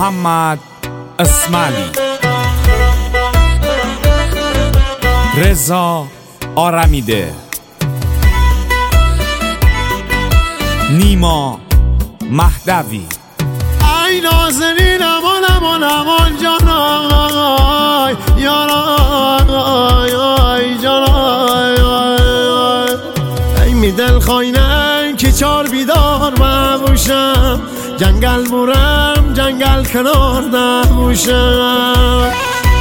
محمد اسماعیلی، رضا آرمیده، نیما مهدوی. ای نازنین امان امان امان جانای یارای جانای ای می دل خواینم که چار بیدار ببوشم، جنگل مورم جنگل کنار نبوشم.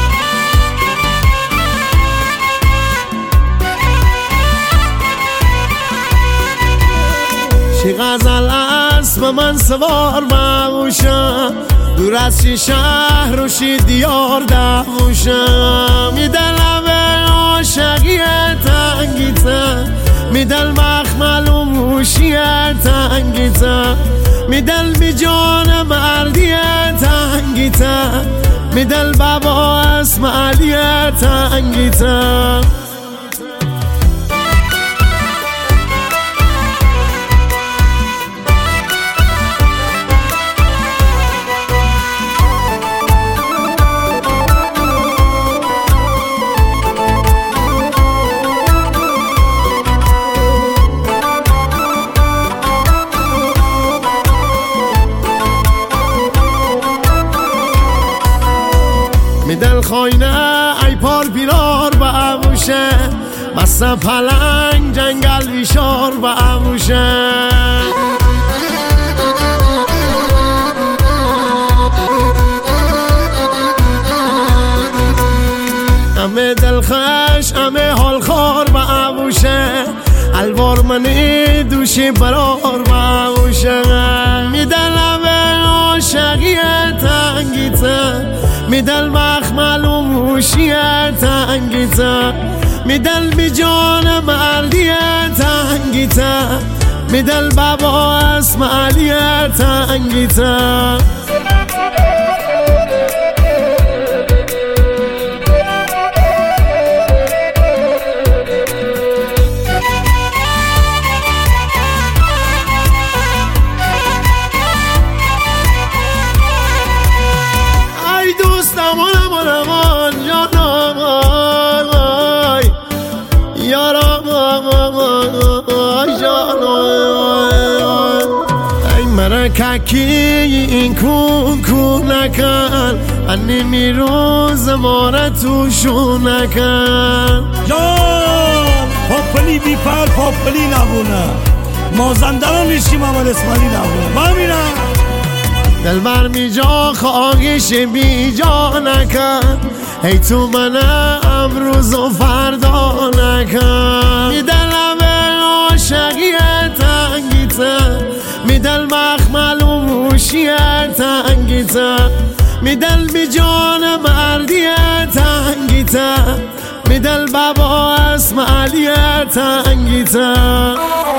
چی غزل است به من سوار ببوشم، دور از چی شهر و چی دیار دبوشم. می دلم به عاشقی تنگیتم، می دل مخمل و موشی تنگیتم، می دل بی جان مردی تنگیتم، می دل بابا اسماعیلی تنگیتم. می دل خواینه ای پار پیرار ببوشه، مستم پلنگ جنگل ویشار ببوشه. همه دلخش همه حال خار ببوشه، الوار منی دوشی برار ببوشه. می دلم به عاشقی تنگیتم، می دل مخمل و موشی تنگیتم، می دل بی جان مردی تنگیتم، می دل بابا اسماعیلی تنگیتم. امان امان امان جانای یارای جانای ای مرککی این کون نکن، انی میروز ماره توشون نکن. جان پاپلی بی پر پاپلی نبونه، مازندران نیشیم اول اسماعیلی نبونه. من میرم دل بر می جا خواهش بی جا نکن، ای تو من امروز و فردا نکن. می دلم به عاشقی تنگیتم، می دل مخمل و موشی تنگیتم، می دل بی جان مردی تنگیتم، می دل بابا اسماعیلی تنگیتم.